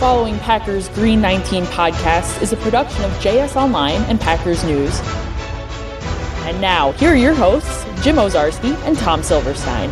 following Packers Green 19 podcast is a production of JS Online and Packers News. And now, here are your hosts, Jim Ozarski and Tom Silverstein.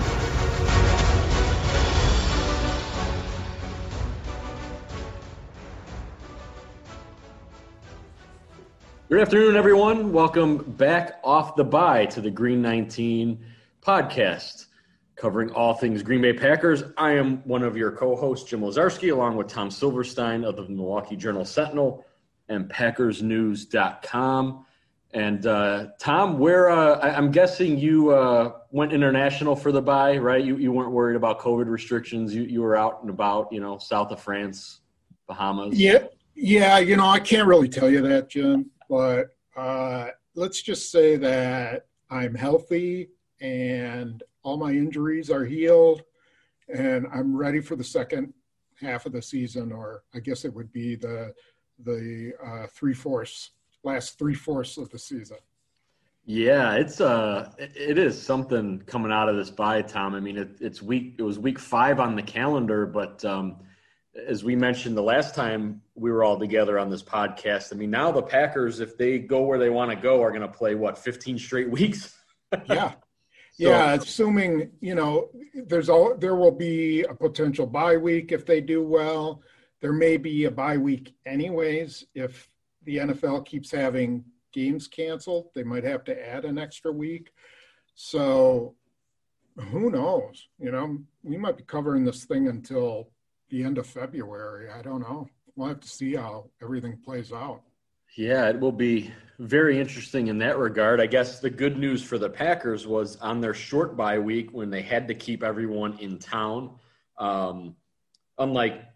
Good afternoon, everyone. Welcome back off the bye to the Green 19 podcast, covering all things Green Bay Packers. I am one of your co-hosts, Jim Ozarski, along with Tom Silverstein of the Milwaukee Journal-Sentinel and PackersNews.com. And Tom, I'm guessing you went international for the bye, right? You weren't worried about COVID restrictions. You were out and about, south of France, Bahamas. Yeah. I can't really tell you that, Jim. But let's just say that I'm healthy and all my injuries are healed, and I'm ready for the second half of the season, or I guess it would be the last three-fourths of the season. Yeah, it is something coming out of this bye, Tom. I mean, it was week 5 on the calendar, but as we mentioned the last time we were all together on this podcast, I mean, now the Packers, if they go where they want to go, are going to play 15 straight weeks? Yeah. Yeah, assuming, there will be a potential bye week if they do well. There may be a bye week anyways. If the NFL keeps having games canceled, they might have to add an extra week. So who knows? We might be covering this thing until the end of February. I don't know. We'll have to see how everything plays out. Yeah, it will be very interesting in that regard. I guess the good news for the Packers was on their short bye week when they had to keep everyone in town. Unlike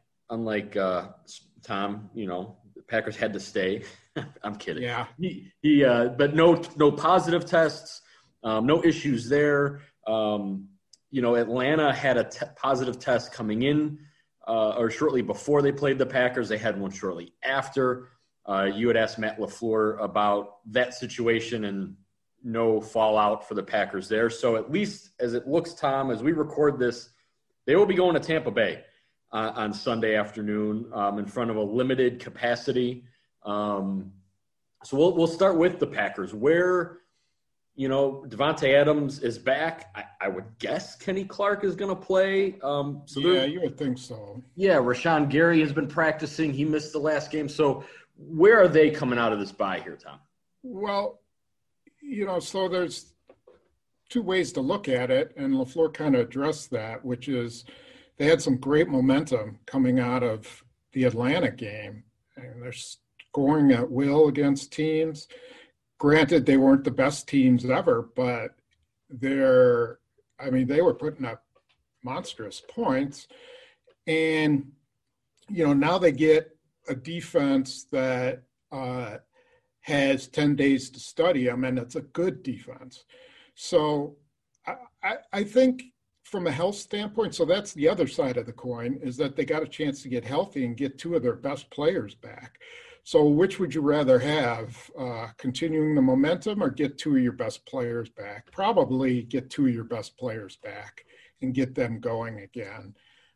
Tom, the Packers had to stay. I'm kidding. Yeah. But no positive tests, no issues there. Atlanta had a positive test coming in or shortly before they played the Packers. They had one shortly after. You had asked Matt LaFleur about that situation and no fallout for the Packers there. So at least as it looks, Tom, as we record this, they will be going to Tampa Bay on Sunday afternoon in front of a limited capacity. So we'll start with the Packers where, Devontae Adams is back. I would guess Kenny Clark is going to play. You would think so. Yeah, Rashawn Gary has been practicing. He missed the last game. So where are they coming out of this bye here, Tom? Well, so there's two ways to look at it, and LaFleur kind of addressed that, which is they had some great momentum coming out of the Atlanta game, and they're scoring at will against teams. Granted, they weren't the best teams ever, but they were putting up monstrous points. And, now they get a defense that has 10 days to study them, and it's a good defense. So I think from a health standpoint, so that's the other side of the coin, is that they got a chance to get healthy and get 2 of their best players back. So which would you rather have, continuing the momentum or get 2 of your best players back? Probably get 2 of your best players back and get them going again.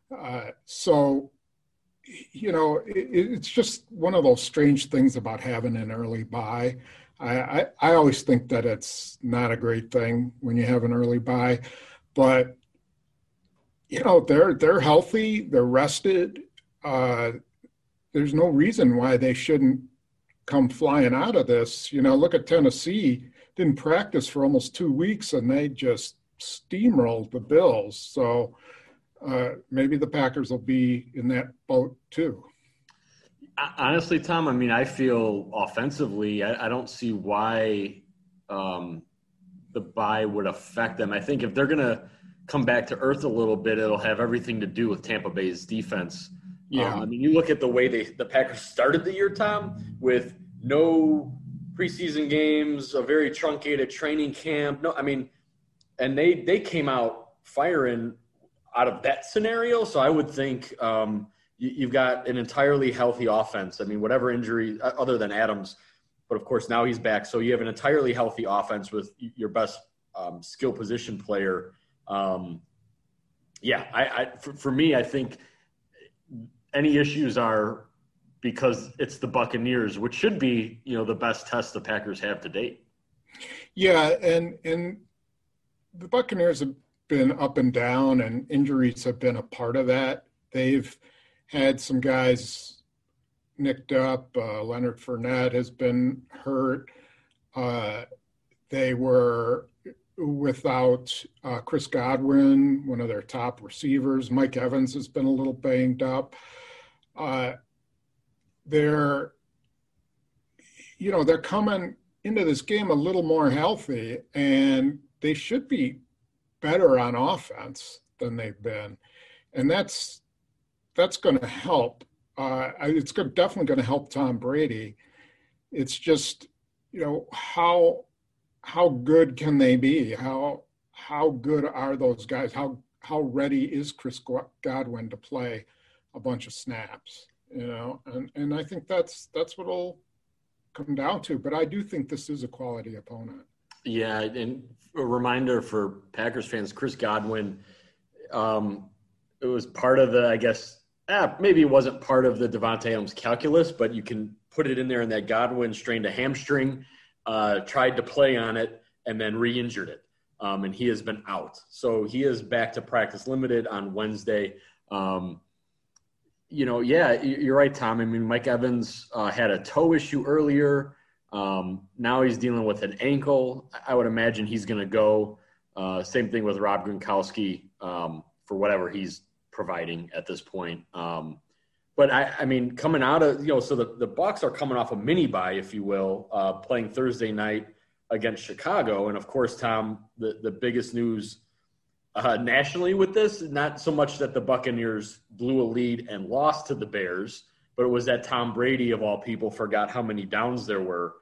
It's just one of those strange things about having an early bye. I always think that it's not a great thing when you have an early bye, but they're healthy, they're rested. There's no reason why they shouldn't come flying out of this. Look at Tennessee, didn't practice for almost 2 weeks and they just steamrolled the Bills. So maybe the Packers will be in that boat too. Honestly, Tom, I feel offensively, I don't see why the bye would affect them. I think if they're going to come back to earth a little bit, it'll have everything to do with Tampa Bay's defense. Yeah. You look at the way the Packers started the year, Tom, with no preseason games, a very truncated training camp. And they came out firing out of that scenario. So I would think you've got an entirely healthy offense. Whatever injury other than Adams, but of course now he's back. So you have an entirely healthy offense with your best skill position player. For me, I think any issues are because it's the Buccaneers, which should be, the best test the Packers have to date. Yeah, and the Buccaneers have been up and down, and injuries have been a part of that. They've had some guys nicked up. Leonard Fournette has been hurt. They were without Chris Godwin, one of their top receivers. Mike Evans has been a little banged up. They're coming into this game a little more healthy, and they should be better on offense than they've been. And that's going to help. It's definitely going to help Tom Brady. It's just, how good can they be? How good are those guys? How ready is Chris Godwin to play a bunch of snaps? And I think that's what it'll come down to. But I do think this is a quality opponent. Yeah, and a reminder for Packers fans, Chris Godwin, it was part of the, I guess, maybe it wasn't part of the Davante Adams calculus, but you can put it in there, and that Godwin strained a hamstring, tried to play on it, and then re-injured it. And he has been out. So he is back to practice limited on Wednesday. You're right, Tom. I mean, Mike Evans had a toe issue earlier. Now he's dealing with an ankle. I would imagine he's going to go. Same thing with Rob Gronkowski for whatever he's providing at this point. But I mean, coming out of, so the Bucs are coming off a mini bye, if you will, playing Thursday night against Chicago. And of course, Tom, the biggest news nationally with this, not so much that the Buccaneers blew a lead and lost to the Bears, but it was that Tom Brady, of all people, forgot how many downs there were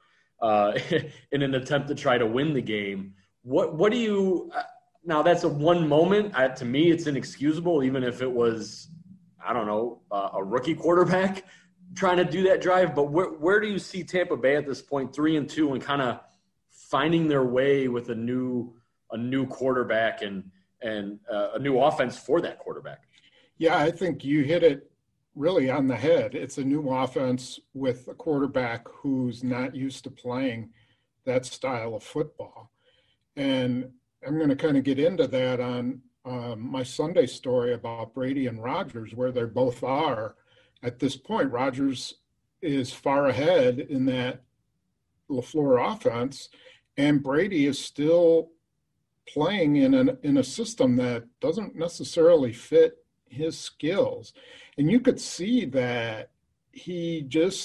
in an attempt to try to win the game. What do you now? That's a one moment. To me, it's inexcusable, even if it was, I don't know, a rookie quarterback trying to do that drive. But where do you see Tampa Bay at this point, 3-2, and kind of finding their way with a new quarterback and a new offense for that quarterback? Yeah, I think you hit it really on the head. It's a new offense with a quarterback who's not used to playing that style of football. And I'm going to kind of get into that on my Sunday story about Brady and Rodgers, where they both are at this point. Rodgers is far ahead in that LaFleur offense, and Brady is still playing in a system that doesn't necessarily fit his skills. And you could see that he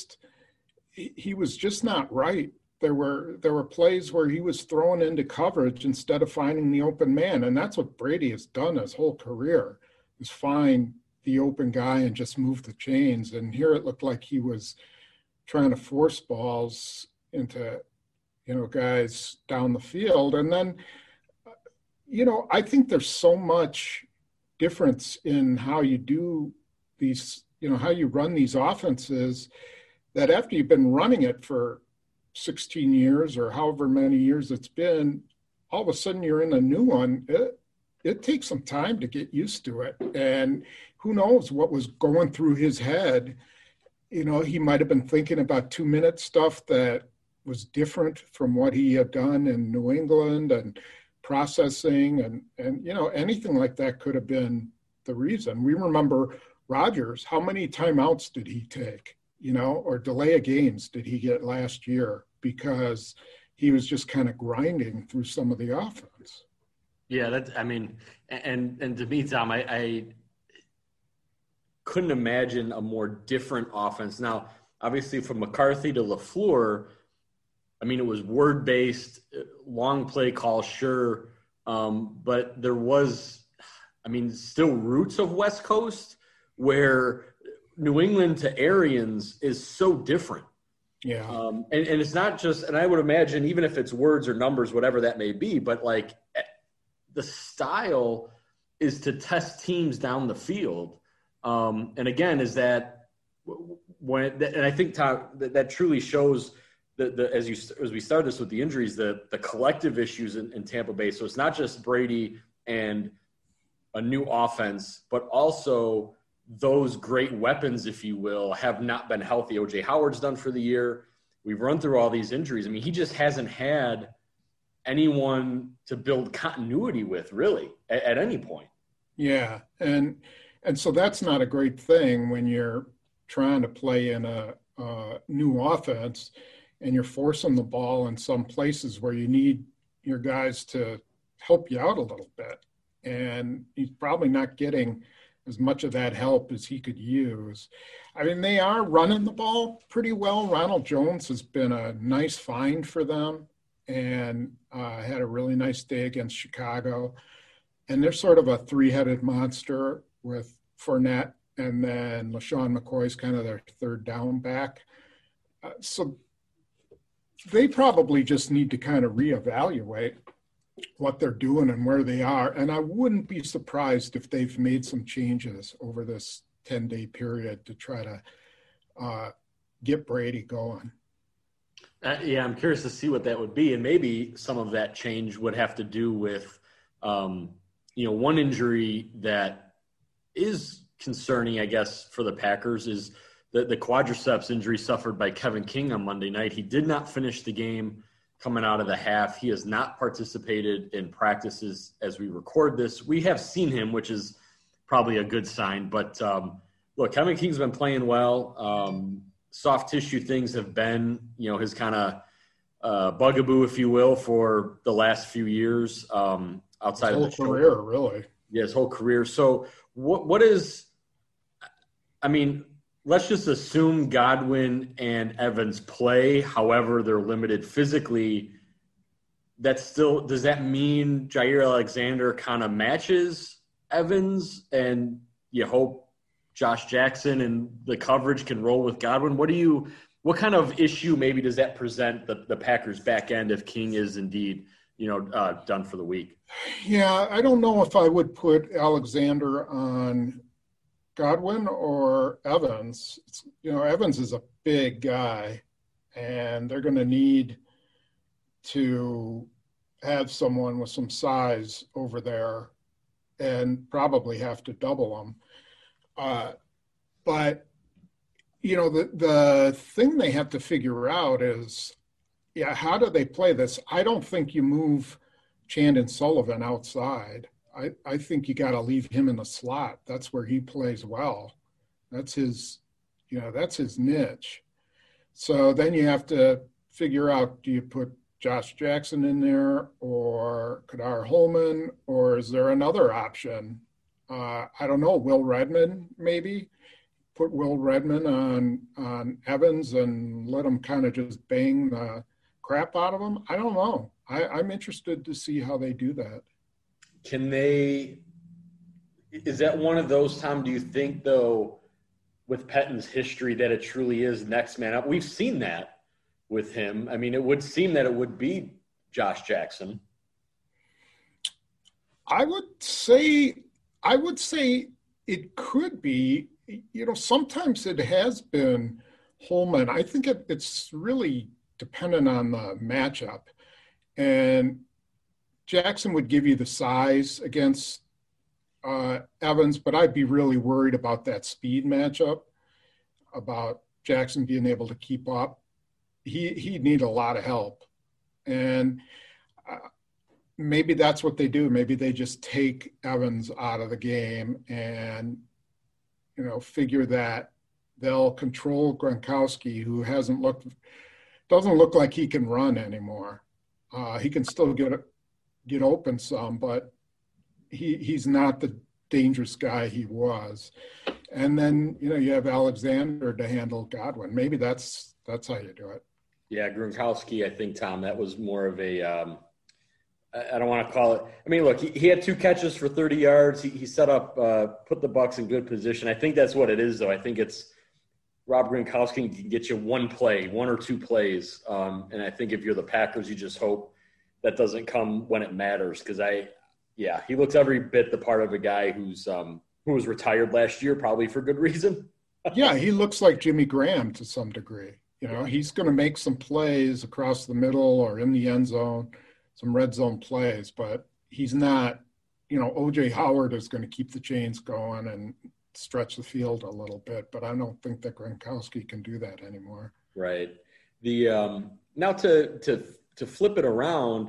was just not right. There were plays where he was thrown into coverage instead of finding the open man. And that's what Brady has done his whole career, is find the open guy and just move the chains. And here it looked like he was trying to force balls into, guys down the field. And then, I think there's so much difference in how you do these, how you run these offenses, that after you've been running it for 16 years or however many years it's been, all of a sudden you're in a new one. It takes some time to get used to it. And who knows what was going through his head. He might have been thinking about 2-minute stuff that was different from what he had done in New England, and processing and anything like that could have been the reason. We remember Rodgers, how many timeouts did he take, or delay of games did he get last year because he was just kind of grinding through some of the offense. Yeah, and to me, Tom, I couldn't imagine a more different offense. Now, obviously from McCarthy to LaFleur, it was word-based, long play call, sure. But there was, still roots of West Coast, where New England to Arians is so different. Yeah. And it's not just, and I would imagine, even if it's words or numbers, whatever that may be, but like the style is to test teams down the field. And again, is that and I think, Tom, that truly shows as we start this with the injuries, the collective issues in Tampa Bay. So it's not just Brady and a new offense, but also those great weapons, if you will, have not been healthy. O.J. Howard's done for the year. We've run through all these injuries. I mean, he just hasn't had anyone to build continuity with, really, at any point. Yeah, and so that's not a great thing when you're trying to play in a new offense and you're forcing the ball in some places where you need your guys to help you out a little bit. And he's probably not getting as much of that help as he could use. I mean, they are running the ball pretty well. Ronald Jones has been a nice find for them and had a really nice day against Chicago. And they're sort of a three-headed monster with Fournette, and then LaShawn McCoy's kind of their third down back. So they probably just need to kind of reevaluate what they're doing and where they are. And I wouldn't be surprised if they've made some changes over this 10-day period to try to get Brady going. Yeah, I'm curious to see what that would be. And maybe some of that change would have to do with, one injury that is concerning, I guess, for the Packers is the quadriceps injury suffered by Kevin King on Monday night. He did not finish the game coming out of the half. He has not participated in practices as we record this. We have seen him, which is probably a good sign. But, look, Kevin King's been playing well. Soft tissue things have been, his kind of bugaboo, if you will, for the last few years outside of the career, really. Yeah, his whole career. So what is – I mean, let's just assume Godwin and Evans play, however they're limited physically. That's still – does that mean Jair Alexander kind of matches Evans and you hope Josh Jackson and the coverage can roll with Godwin? What kind of issue maybe does that present the Packers back end if King is indeed – done for the week? Yeah, I don't know if I would put Alexander on Godwin or Evans. Evans is a big guy, and they're going to need to have someone with some size over there and probably have to double them. But, the thing they have to figure out is, how do they play this? I don't think you move Chandon Sullivan outside. I think you got to leave him in the slot. That's where he plays well. That's his niche. So then you have to figure out, do you put Josh Jackson in there or Kadar Holman, or is there another option? I don't know, Will Redmond maybe? Put Will Redmond on Evans and let him kind of just bang the crap out of them. I don't know. I'm interested to see how they do that. Is that one of those, Tom, do you think, though, with Pettine's history, that it truly is next man up? We've seen that with him. I mean, it would seem that it would be Josh Jackson. I would say it could be. Sometimes it has been Holman. I think it's really dependent on the matchup. And Jackson would give you the size against Evans, but I'd be really worried about that speed matchup, about Jackson being able to keep up. He'd need a lot of help. And maybe that's what they do. Maybe they just take Evans out of the game and, figure that they'll control Gronkowski, who doesn't look like he can run anymore. He can still get open some, but he's not the dangerous guy he was. And then, you have Alexander to handle Godwin. Maybe that's how you do it. Yeah, Gronkowski, I think, Tom, that was more of a I don't want to call it – I mean, look, he had 2 catches for 30 yards. He set up put the Bucs in good position. I think that's what it is, though. I think it's Rob Gronkowski can get you 1 or 2 plays. And I think if you're the Packers, you just hope that doesn't come when it matters, because he looks every bit the part of a guy who was retired last year, probably for good reason. Yeah, he looks like Jimmy Graham to some degree. He's going to make some plays across the middle or in the end zone, some red zone plays, but he's not, O.J. Howard is going to keep the chains going, and stretch the field a little bit, but I don't think that Gronkowski can do that anymore. Right. The now to flip it around,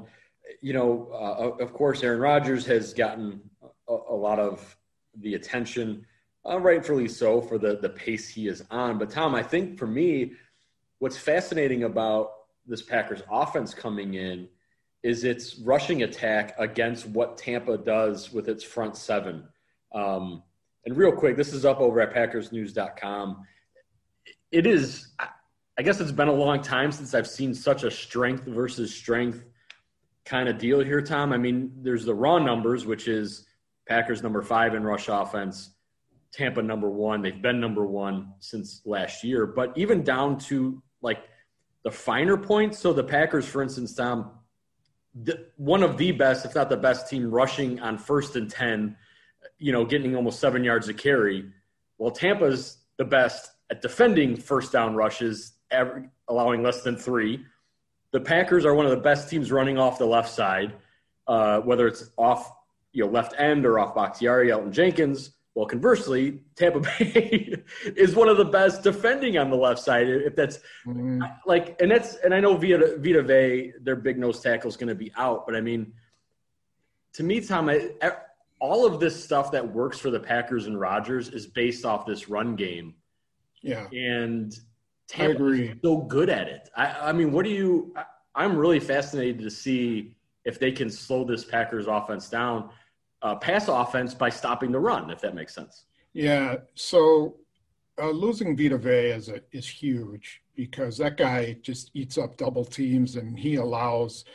of course, Aaron Rodgers has gotten a lot of the attention, rightfully so, for the pace he is on. But Tom, I think for me, what's fascinating about this Packers offense coming in is its rushing attack against what Tampa does with its front seven. And real quick, this is up over at PackersNews.com. It is, I guess it's been a long time since I've seen such a strength versus strength kind of deal here, Tom. I mean, there's the raw numbers, which is Packers number 5 in rush offense, Tampa number 1. They've been number 1 since last year. But even down to, like, the finer points, so the Packers, for instance, Tom, one of the best, if not the best team rushing on 1st and 10, getting almost 7 yards a carry. Well, Tampa's the best at defending first down rushes, allowing less than 3. The Packers are one of the best teams running off the left side, whether it's off left end or off Bakhtiari, Elton Jenkins. Well, conversely, Tampa Bay is one of the best defending on the left side. If that's and I know Vita Vea, their big nose tackle, is going to be out, but I mean, to me, Tom, all of this stuff that works for the Packers and Rodgers is based off this run game. Yeah, and Tampa is so good at it. I mean, I'm really fascinated to see if they can slow this Packers offense down. Pass offense by stopping the run, if that makes sense. Yeah, so losing Vita Vea is huge because that guy just eats up double teams and he allows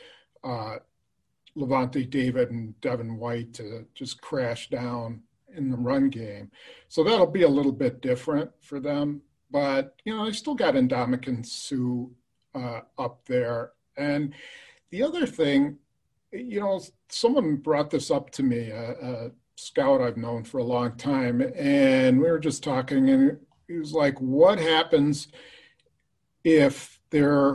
Levante David and Devin White to just crash down in the run game. So that'll be a little bit different for them. But, they still got Ndamukong Suh up there. And the other thing, someone brought this up to me, a scout I've known for a long time, and we were just talking, and he was like, what happens if their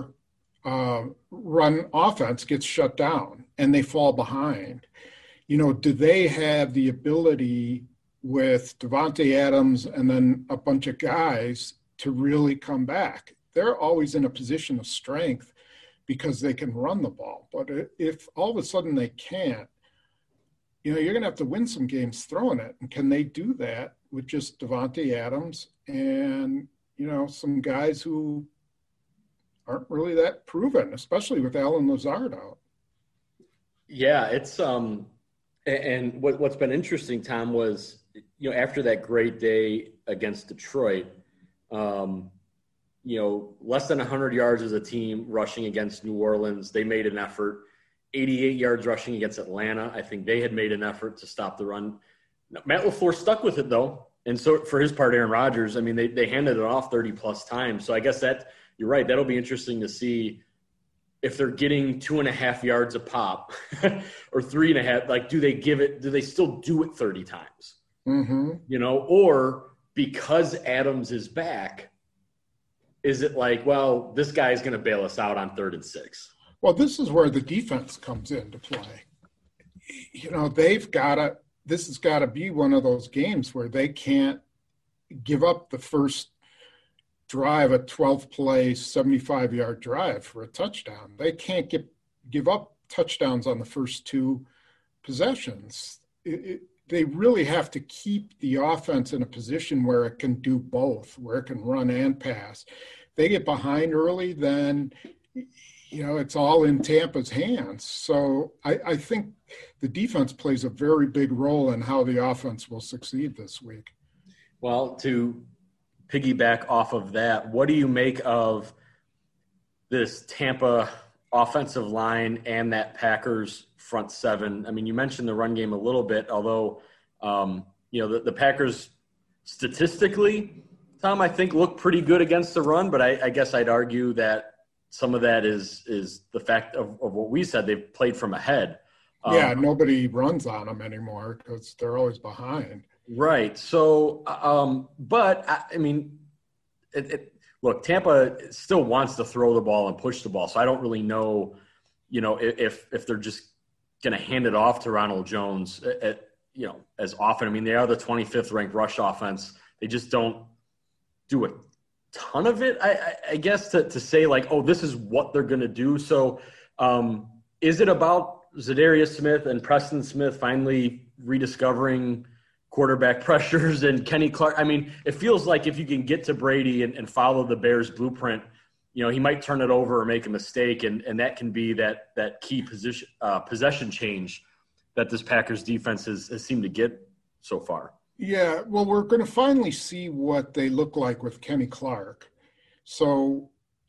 run offense gets shut down and they fall behind? Do they have the ability with Davante Adams and then a bunch of guys to really come back? They're always in a position of strength because they can run the ball. But if all of a sudden they can't, you're going to have to win some games throwing it. And can they do that with just Davante Adams and, some guys who aren't really that proven, especially with Allen Lazard out? Yeah, it's and what's been interesting, Tom, was, after that great day against Detroit, less than 100 yards as a team rushing against New Orleans. They made an effort. 88 yards rushing against Atlanta. I think they had made an effort to stop the run. Matt LaFleur stuck with it, though. And so for his part, Aaron Rodgers, I mean, they handed it off 30-plus times. So I guess you're right. That'll be interesting to see if they're getting 2.5 yards a pop or 3.5. Like, do they still do it 30 times? Mm-hmm. Or because Adams is back, is it like, well, this guy is going to bail us out on 3rd and 6? Well, this is where the defense comes into play. This has got to be one of those games where they can't give up the first drive, a 12-play, 75-yard drive for a touchdown. They can't give up touchdowns on the first 2 possessions. They really have to keep the offense in a position where it can do both, where it can run and pass. They get behind early, then it's all in Tampa's hands. So I think the defense plays a very big role in how the offense will succeed this week. Well, to piggyback off of that, what do you make of this Tampa offensive line and that Packers front seven? I mean, you mentioned the run game a little bit, although, the Packers statistically, Tom, I think look pretty good against the run, but I guess I'd argue that some of that is the fact of what we said. They've played from ahead. Nobody runs on them anymore because they're always behind. Right. So, but I mean, look, Tampa still wants to throw the ball and push the ball. So I don't really know, if they're just going to hand it off to Ronald Jones as often. I mean, they are the 25th ranked rush offense. They just don't do a ton of it, I guess, to say like, oh, this is what they're going to do. So is it about Zadarius Smith and Preston Smith finally rediscovering quarterback pressures and Kenny Clark? I mean, it feels like if you can get to Brady and follow the Bears blueprint, he might turn it over or make a mistake, and that can be that key possession change that this Packers defense has seemed to get so far. Yeah, well, we're going to finally see what they look like with Kenny Clark. So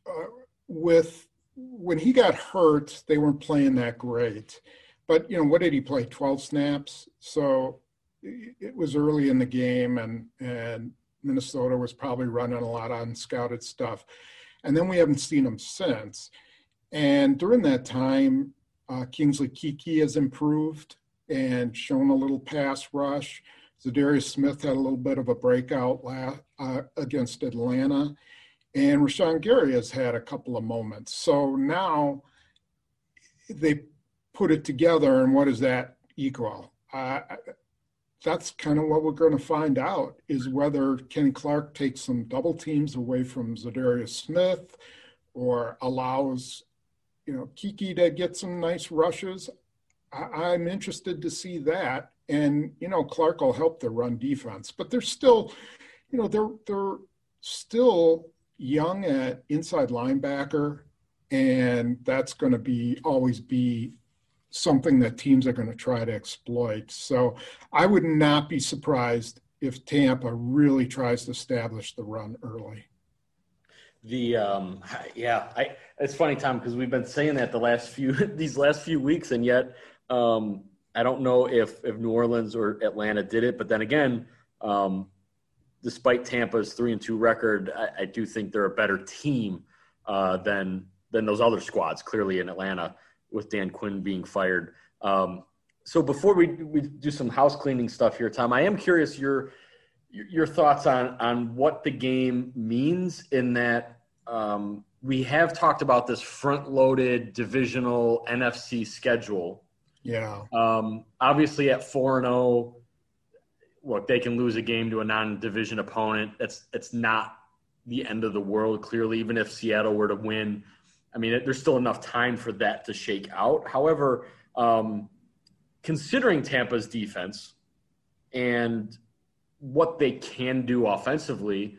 when he got hurt, they weren't playing that great. But, what did he play, 12 snaps? So it was early in the game, and Minnesota was probably running a lot of unscouted stuff. And then we haven't seen him since. And during that time, Kingsley Keke has improved and shown a little pass rush. Zadarius Smith had a little bit of a breakout against Atlanta. And Rashawn Gary has had a couple of moments. So now they put it together, and what does that equal? That's kind of what we're going to find out, is whether Kenny Clark takes some double teams away from Zadarius Smith or allows, Keke to get some nice rushes. I'm interested to see that. And, Clark will help the run defense. But they're still, they're still young at inside linebacker, and that's going to always be something that teams are going to try to exploit. So I would not be surprised if Tampa really tries to establish the run early. It's funny, Tom, because we've been saying that these last few weeks, and yet I don't know if New Orleans or Atlanta did it, but then again, despite Tampa's 3-2 record, I do think they're a better team than those other squads, clearly in Atlanta, with Dan Quinn being fired. So before we do some house cleaning stuff here, Tom, I am curious your thoughts on what the game means, in that we have talked about this front-loaded divisional NFC schedule. Yeah. Obviously at 4-0, look, they can lose a game to a non-division opponent. It's not the end of the world, clearly, even if Seattle were to win. I mean, there's still enough time for that to shake out. However, considering Tampa's defense and what they can do offensively,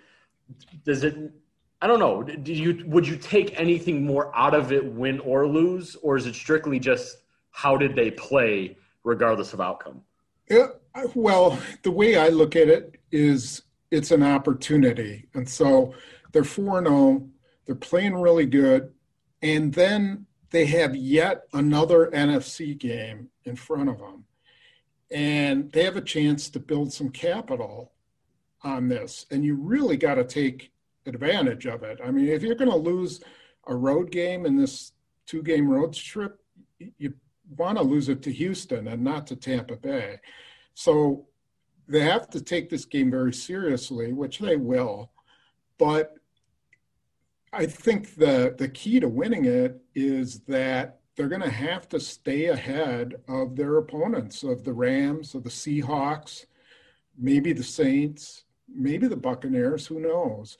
I don't know, would you take anything more out of it, win or lose, or is it strictly just how did they play regardless of outcome? Yeah, well, the way I look at it is it's an opportunity. And so they're 4-0, they're playing really good, and then they have yet another NFC game in front of them. And they have a chance to build some capital on this. And you really got to take advantage of it. I mean, if you're going to lose a road game in this 2-game road trip, you want to lose it to Houston and not to Tampa Bay. So they have to take this game very seriously, which they will. But I think the key to winning it is that they're going to have to stay ahead of their opponents, of the Rams, of the Seahawks, maybe the Saints, maybe the Buccaneers, who knows?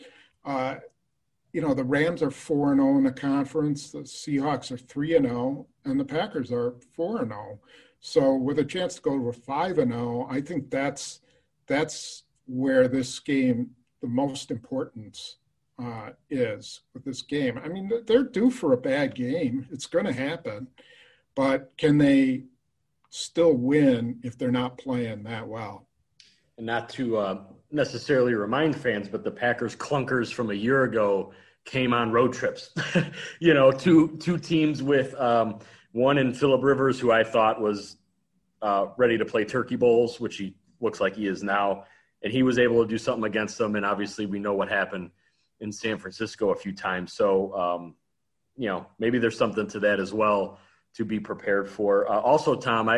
The Rams are 4-0 in the conference, the Seahawks are 3-0, and the Packers are 4-0. So with a chance to go to a 5-0, I think that's where this game, the most importance is with this game. I mean, they're due for a bad game. It's going to happen. But can they still win if they're not playing that well? And not to necessarily remind fans, but the Packers clunkers from a year ago came on road trips. Two teams with one in Phillip Rivers, who I thought was ready to play turkey bowls, which he looks like he is now. And he was able to do something against them. And obviously we know what happened in San Francisco a few times. So, maybe there's something to that as well to be prepared for. Also, Tom,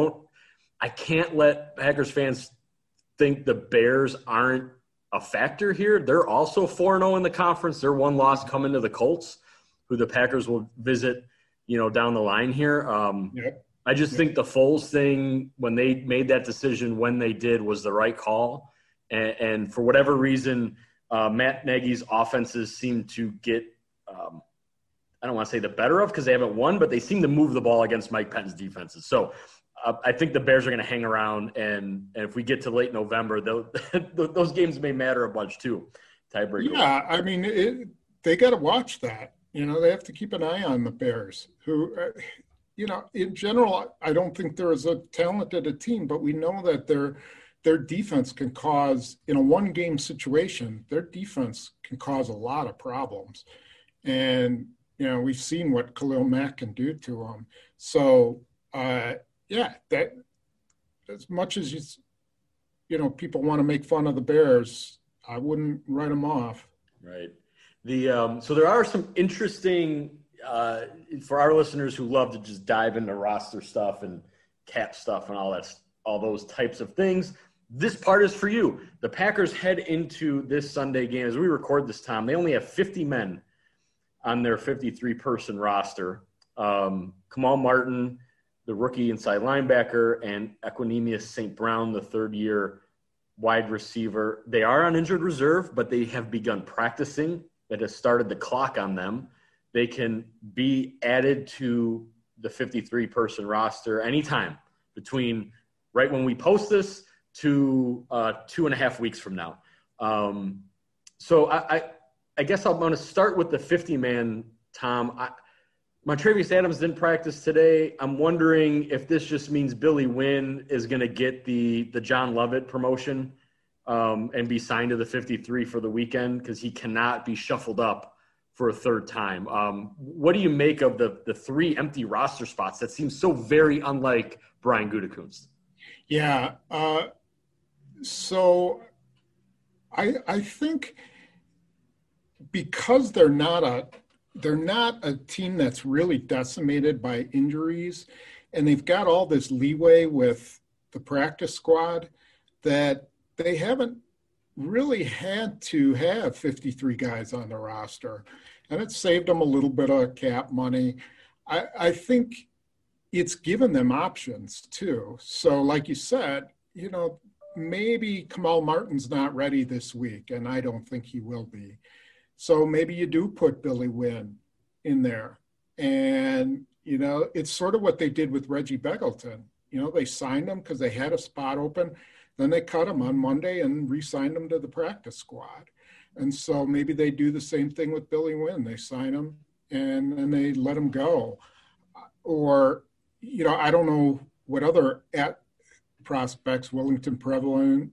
I can't let Packers fans think the Bears aren't a factor here. They're also 4-0 in the conference. Their one loss coming to the Colts, who the Packers will visit, down the line here. Yep. I just think the Foles thing, when they made that decision when they did, was the right call. And for whatever reason, Matt Nagy's offenses seem to get I don't want to say the better of because they haven't won, but they seem to move the ball against Mike Pettine's defenses. So I think the Bears are going to hang around, and if we get to late November, those games may matter a bunch too. Tiebreaker. Yeah, I mean, they got to watch that. They have to keep an eye on the Bears, who, in general, I don't think they're as talented a team, but we know that their defense can cause, in a one-game situation, their defense can cause a lot of problems. And, we've seen what Khalil Mack can do to them. So, that as much as people want to make fun of the Bears, I wouldn't write them off. Right. So there are some interesting for our listeners who love to just dive into roster stuff and cap stuff and all those types of things. This part is for you. The Packers head into this Sunday game. As we record this, Tom, they only have 50 men on their 53-person roster. Kamal Martin, the rookie inside linebacker, and Equanimeous St. Brown, the third-year wide receiver. They are on injured reserve, but they have begun practicing. That has started the clock on them. They can be added to the 53-person roster anytime between right when we post this to 2.5 weeks from now. So I guess I'm going to start with the 50-man, Tom. Montravius Adams didn't practice today. I'm wondering if this just means Billy Wynn is going to get the John Lovett promotion and be signed to the 53 for the weekend because he cannot be shuffled up for a third time. What do you make of the three empty roster spots that seem so very unlike Brian Gutekunst? Yeah. So I think because they're not a team that's really decimated by injuries, and they've got all this leeway with the practice squad, that they haven't really had to have 53 guys on the roster. And it saved them a little bit of cap money. I think it's given them options too. So like you said, maybe Kamal Martin's not ready this week, and I don't think he will be. So maybe you do put Billy Wynn in there. And, it's sort of what they did with Reggie Begelton. They signed him because they had a spot open. Then they cut him on Monday and re-signed him to the practice squad. And so maybe they do the same thing with Billy Wynn. They sign him and then they let him go. Or, I don't know what other prospects, Wellington Prevalon,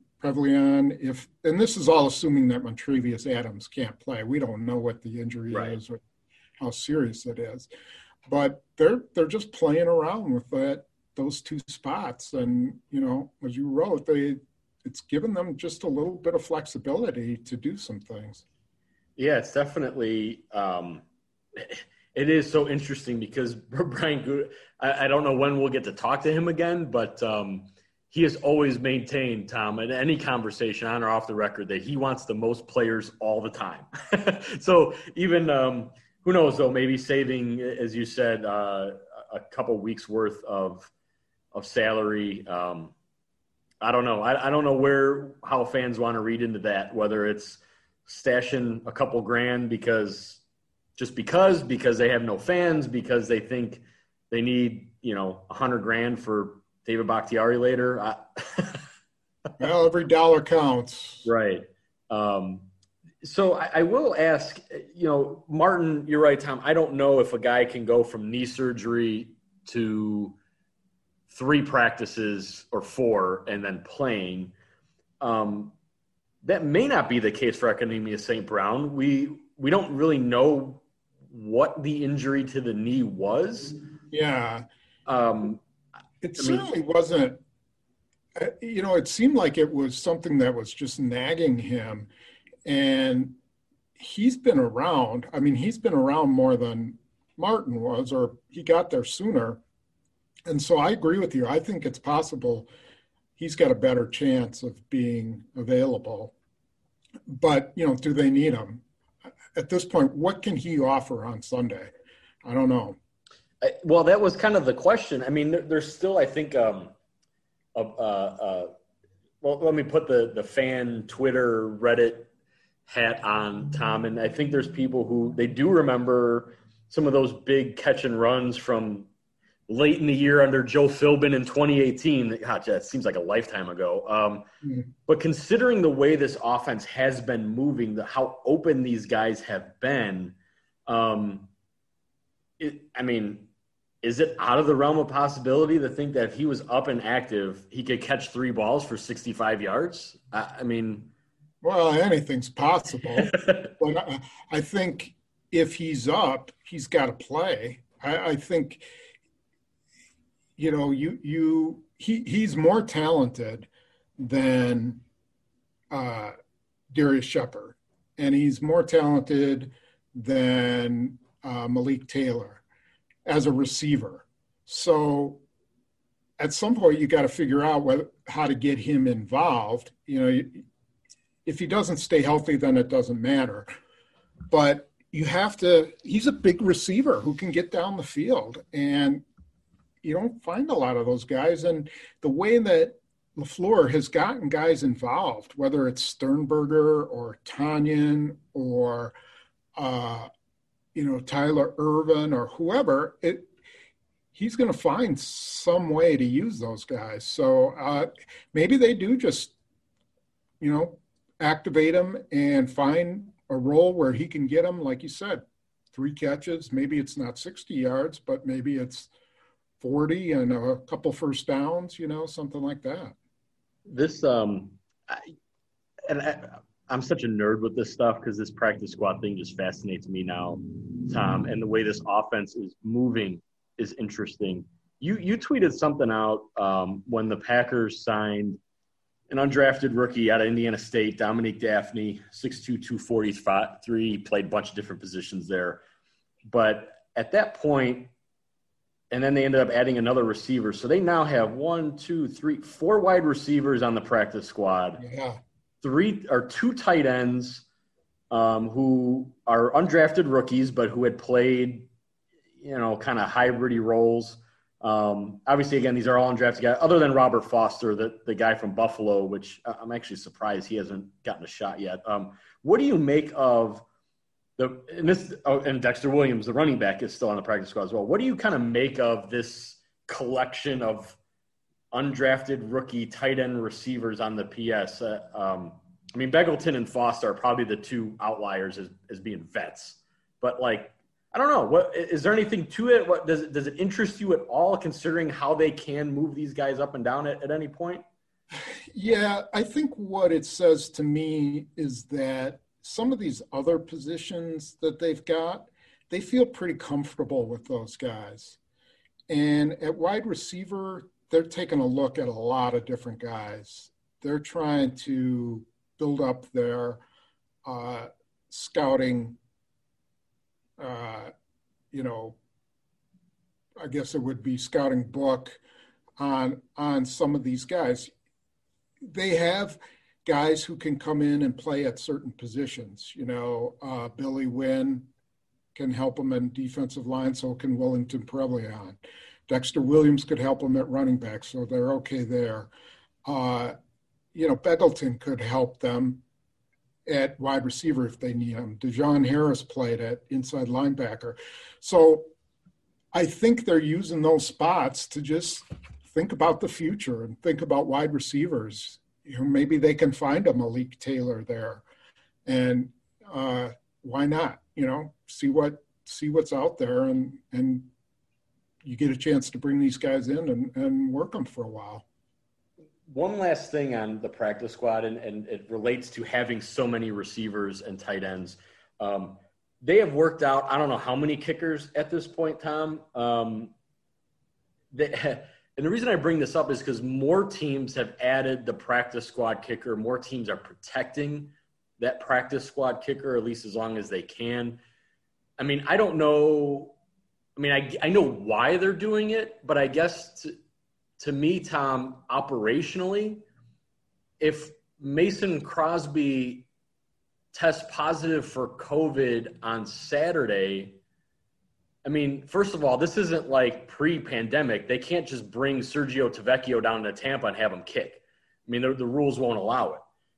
and this is all assuming that Montravius Adams can't play. We don't know what the injury is or how serious it is. But they're just playing around with those two spots. And, as you wrote, it's given them just a little bit of flexibility to do some things. Yeah, it's definitely it is so interesting because Brian I don't know when we'll get to talk to him again, but he has always maintained, Tom, in any conversation on or off the record, that he wants the most players all the time. So even who knows, though, maybe saving, as you said, a couple weeks worth of salary. I don't know. I don't know how fans want to read into that, whether it's stashing a couple grand because they have no fans, because they think they need, $100,000 for David Bakhtiari later. Well, every dollar counts. Right. So I will ask, Martin, you're right, Tom. I don't know if a guy can go from knee surgery to 3 practices or 4 and then playing. That may not be the case for Equanimeous St. Brown. We don't really know what the injury to the knee was. Yeah. It certainly wasn't, it seemed like it was something that was just nagging him. And he's been around. He's been around more than Martin was, or he got there sooner. And so I agree with you. I think it's possible he's got a better chance of being available. But, do they need him? At this point, what can he offer on Sunday? I don't know. Well, that was kind of the question. I mean, there's still, I think, well, let me put the fan Twitter Reddit hat on, Tom, and I think there's people who they do remember some of those big catch and runs from late in the year under Joe Philbin in 2018. God, that seems like a lifetime ago. But considering the way this offense has been moving, how open these guys have been, is it out of the realm of possibility to think that if he was up and active, he could catch 3 balls for 65 yards? Well, anything's possible. But I think if he's up, he's got to play. I think, he's more talented than Darius Shepard, and he's more talented than Malik Taylor as a receiver. So at some point you got to figure out how to get him involved. If he doesn't stay healthy, then it doesn't matter. But he's a big receiver who can get down the field, and you don't find a lot of those guys. And the way that LaFleur has gotten guys involved, whether it's Sternberger or Tonyan or Tyler Irvin or whoever, he's going to find some way to use those guys. So maybe they do just, activate him and find a role where he can get them, like you said, 3 catches. Maybe it's not 60 yards, but maybe it's 40 and a couple first downs, something like that. I'm such a nerd with this stuff because this practice squad thing just fascinates me now, Tom, and the way this offense is moving is interesting. You tweeted something out when the Packers signed an undrafted rookie out of Indiana State, Dominique Daphne, 6'2", 243, played a bunch of different positions there. But at that point, and then they ended up adding another receiver. So they now have 4 wide receivers on the practice squad. Yeah. 2 tight ends who are undrafted rookies, but who had played, kind of hybridy roles. Obviously, again, these are all undrafted guys, other than Robert Foster, the guy from Buffalo, which I'm actually surprised he hasn't gotten a shot yet. What do you make of and Dexter Williams, the running back, is still on the practice squad as well. What do you kind of make of this collection of undrafted rookie tight end receivers on the PS? Beggleton and Foster are probably the 2 outliers as being vets, but I don't know. What is there anything to it? What does it interest you at all, considering how they can move these guys up and down at any point? Yeah, I think what it says to me is that some of these other positions that they've got, they feel pretty comfortable with those guys. And at wide receiver, they're taking a look at a lot of different guys. They're trying to build up their scouting, I guess it would be scouting book on some of these guys. They have guys who can come in and play at certain positions. Billy Wynn can help them in defensive line, so can Willington Prevlion. Dexter Williams could help them at running back, so they're okay there. Beggleton could help them at wide receiver if they need him. DeJohn Harris played at inside linebacker. So I think they're using those spots to just think about the future and think about wide receivers. Maybe they can find a Malik Taylor there, and why not? See what's out there, and you get a chance to bring these guys in and work them for a while. One last thing on the practice squad, and it relates to having so many receivers and tight ends. They have worked out, I don't know how many kickers at this point, Tom. And the reason I bring this up is because more teams have added the practice squad kicker. More teams are protecting that practice squad kicker, at least as long as they can. I don't know. I know why they're doing it, but I guess to me, Tom, operationally, if Mason Crosby tests positive for COVID on Saturday, I mean, first of all, this isn't like pre-pandemic. They can't just bring Sergio Tavecchio down to Tampa and have him kick. I mean, the rules won't allow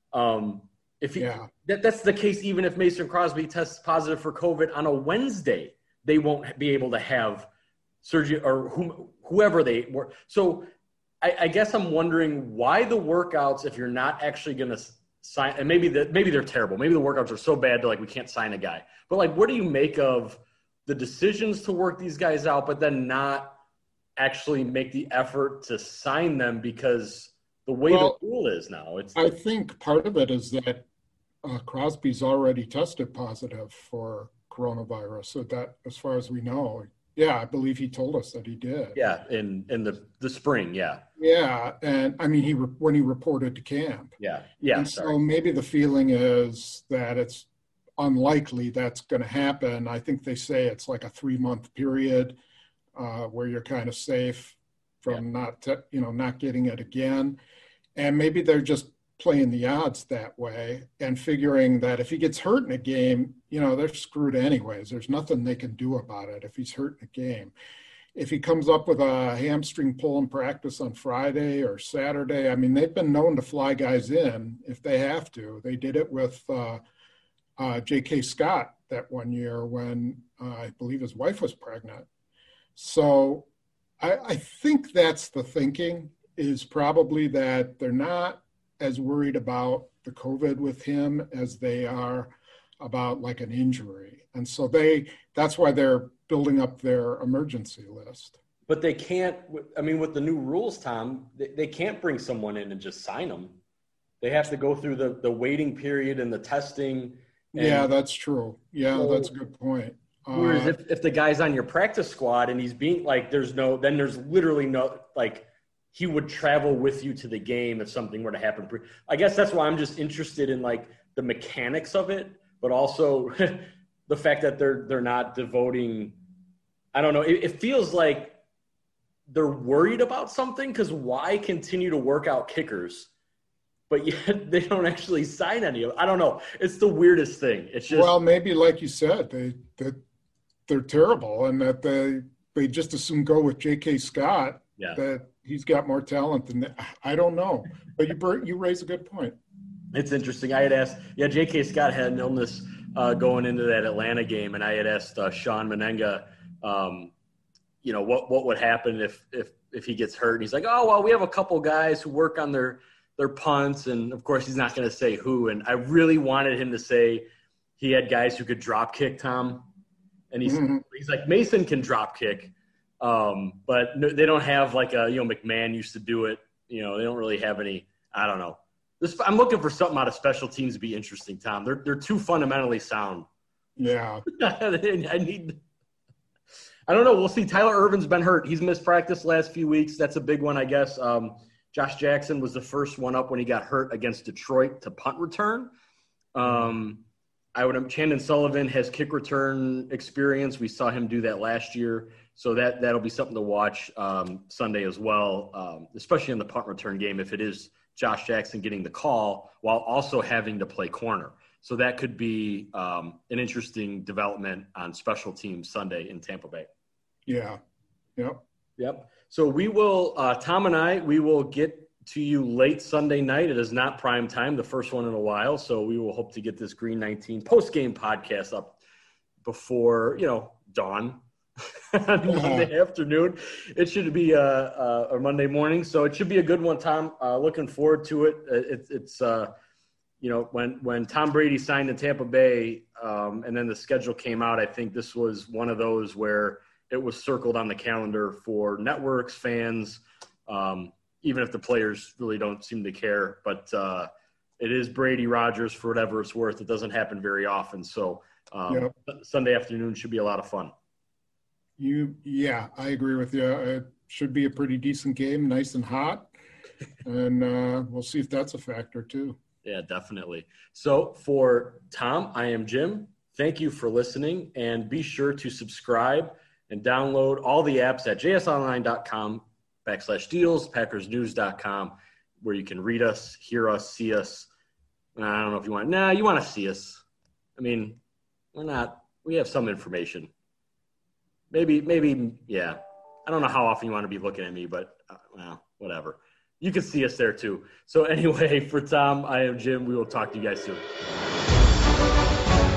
it. That's the case, even if Mason Crosby tests positive for COVID on a Wednesday, they won't be able to have Sergio or whoever they were. So I guess I'm wondering why the workouts, if you're not actually going to sign, and maybe they're terrible. Maybe the workouts are so bad that like we can't sign a guy. But like, what do you make of the decisions to work these guys out, but then not actually make the effort to sign them because the way the rule is now? I think part of it is that Crosby's already tested positive for coronavirus. So that, as far as we know, yeah, I believe he told us that he did. Yeah, in the spring, yeah. Yeah, and I mean, when he reported to camp. Yeah. And so maybe the feeling is that it's unlikely that's going to happen. I think they say it's like a 3-month period where you're kind of safe from not getting it again. And maybe they're just playing the odds that way and figuring that if he gets hurt in a game, they're screwed anyways. There's nothing they can do about it if he's hurt in a game. If he comes up with a hamstring pull in practice on Friday or Saturday, I mean, they've been known to fly guys in if they have to. They did it with J.K. Scott that one year when I believe his wife was pregnant. So I think that's the thinking, is probably that they're not as worried about the COVID with him as they are about like an injury. And so that's why they're building up their emergency list. But they can't, I mean, with the new rules, Tom, they can't bring someone in and just sign them. They have to go through the waiting period and the testing. Yeah, that's true. Yeah, so, that's a good point. Whereas if the guy's on your practice squad and he's being like, there's literally no, like, he would travel with you to the game if something were to happen. I guess that's why I'm just interested in like the mechanics of it, but also the fact that they're not devoting, I don't know. It feels like they're worried about something, because why continue to work out kickers, but yet they don't actually sign any of them? I don't know. It's the weirdest thing. It's just, well, maybe like you said, they're terrible, and that they just assume go with J.K. Scott. Yeah. That he's got more talent than that. I don't know, but you raise a good point. It's interesting. I had asked, J.K. Scott had an illness going into that Atlanta game, and I had asked Sean Menenga, what would happen if he gets hurt. And he's like, oh, well, we have a couple guys who work on their punts, and of course he's not going to say who. And I really wanted him to say he had guys who could drop kick, Tom. And he's like, Mason can drop kick. But they don't have like McMahon used to do it. They don't really have any, I don't know. I'm looking for something out of special teams to be interesting, Tom. They're too fundamentally sound. Yeah. I don't know. We'll see. Tyler Irvin's been hurt. He's missed practice last few weeks. That's a big one, I guess. Josh Jackson was the first one up when he got hurt against Detroit to punt return. Chandon Sullivan has kick return experience. We saw him do that last year. So that'll be something to watch Sunday as well, especially in the punt return game, if it is Josh Jackson getting the call while also having to play corner. So that could be an interesting development on special teams Sunday in Tampa Bay. Yeah. Yep. So we will, Tom and I, we will get to you late Sunday night. It is not prime time, the first one in a while. So we will hope to get this Green 19 post-game podcast up before, dawn. On Monday afternoon. It should be a Monday morning, so it should be a good one, Tom. Looking forward to it. It's when Tom Brady signed in Tampa Bay, and then the schedule came out, I think this was one of those where it was circled on the calendar for networks, fans, even if the players really don't seem to care. But it is Brady Rodgers for whatever it's worth. It doesn't happen very often, so Sunday afternoon should be a lot of fun. I agree with you. It should be a pretty decent game, nice and hot, and we'll see if that's a factor too. Yeah, definitely. So for Tom, I am Jim. Thank you for listening, and be sure to subscribe and download all the apps at jsonline.com/deals, packersnews.com, where you can read us, hear us, see us. I don't know if you want to see us. I mean, we have some information. Maybe, yeah. I don't know how often you want to be looking at me, but well, whatever. You can see us there too. So anyway, for Tom, I am Jim. We will talk to you guys soon.